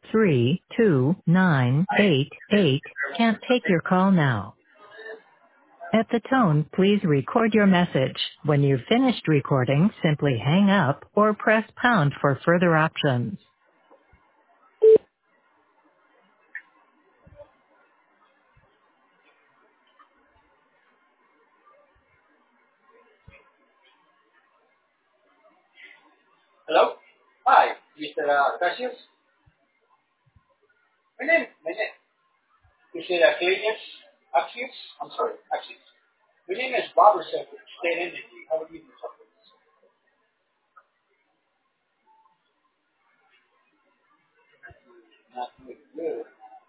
32988 can't take your call now. At the tone, please record your message. When you've finished recording, simply hang up or press pound for further options. Hello? Hi, Mr. Cassius. My name, is it Axius? Axius? I'm sorry, Axius. My name is Robertson with State Energy. How are you, Mr. Not really good.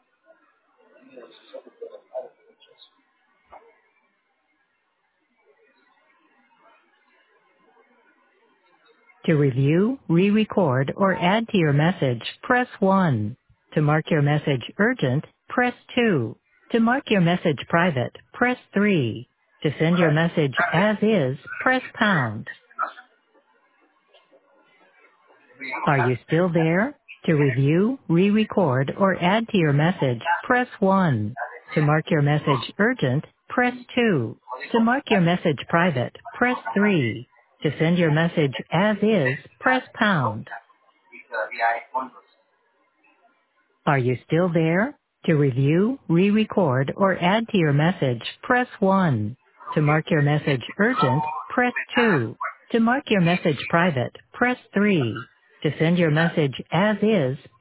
To review, re-record, or add to your message, press 1. To mark your message urgent, press 2. To mark your message private, press 3. To send your message as is, press pound. Are you still there? To review, re-record, or add to your message, press 1. To mark your message urgent, press 2. To mark your message private, press 3. To send your message as is, press pound. Are you still there? To review, re-record, or add to your message, press 1. To mark your message urgent, press 2. To mark your message private, press 3. To send your message as is,